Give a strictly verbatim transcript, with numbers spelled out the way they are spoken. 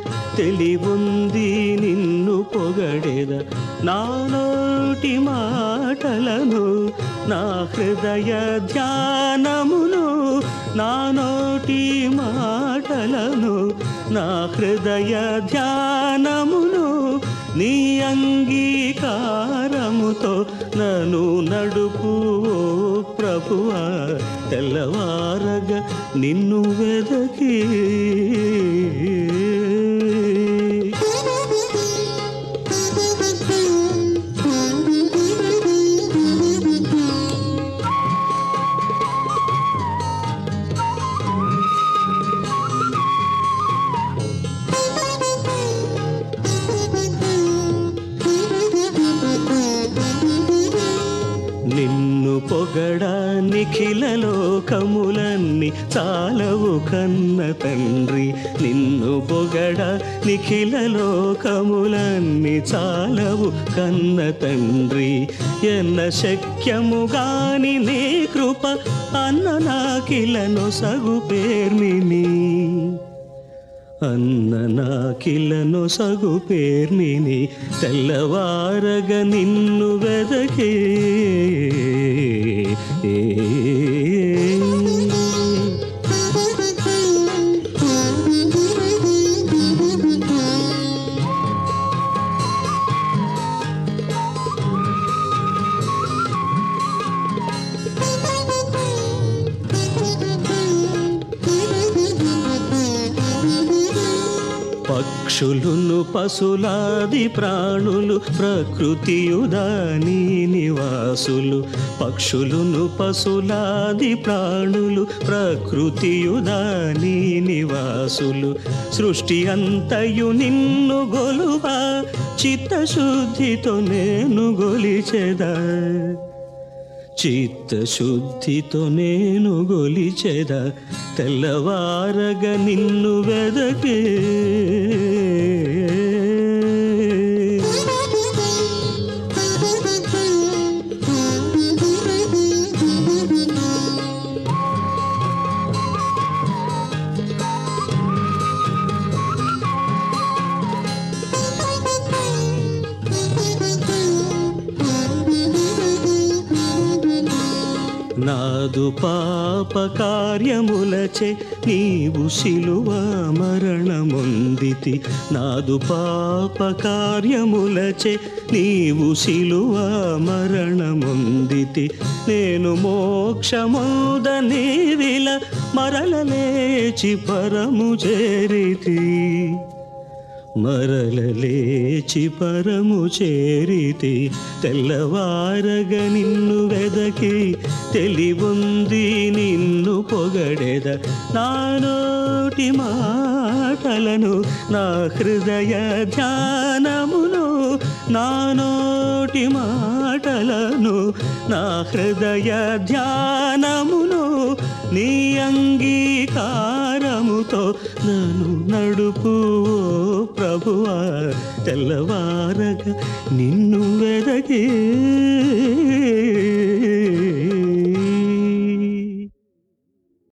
తెలివుంది నిన్ను పొగడెద నా నోటి మాటలను నా హృదయ ధ్యానమును నా నోటి మాటలను నా హృదయ ధ్యానమును నీ అంగీకారముతో నన్ను నడుపు ప్రభువా తెల్లవారగా నిన్ను వెదకి నిన్ను పొగడ నిఖిల లోకములన్నీ చాలవు కన్న తండ్రి నిన్ను పొగడ నిఖిల లోకములన్నీ చాలవు కన్న తండ్రి ఎన్న శక్యము గాని నీ కృప అన్న నాకిలను సగు పేర్మిని అన్న నాకిలను సగు పేర్మిని తెల్లవారగ నిన్ను వెదకే పక్షులును పశులాది ప్రాణులు ప్రకృతియుదాని నివాసులు పక్షులును పశులాది ప్రాణులు ప్రకృతియుదాని నివాసులు సృష్టి అంతయు నిన్ను గొలువా చిత్తశుద్ధితో నేను గొలిచెదా చిత్తశుద్ధితో నేను గొలిచెద తెల్లవారగ నిన్ను వెదకే నాదు పాప కార్యములచే నీవు శిలువ మరణముందితి నాదు పాప కార్యములచే నీవు శిలువ మరణముందితి నేను మోక్షముదని విల మరల లేచి పరము చేరితి మరల లేచి పరము చేరితి తెల్లవారగ నిన్ను వెదకి తెలివుంది నిన్ను పొగడెద నా నోటి మాటలను నా హృదయ ధ్యానమును నా నోటి మాటలను నా హృదయ ధ్యానమును నీ అంగీకారముతో నన్ను నడుపు ప్రభువా తెల్లవారగా నిన్ను వెదకే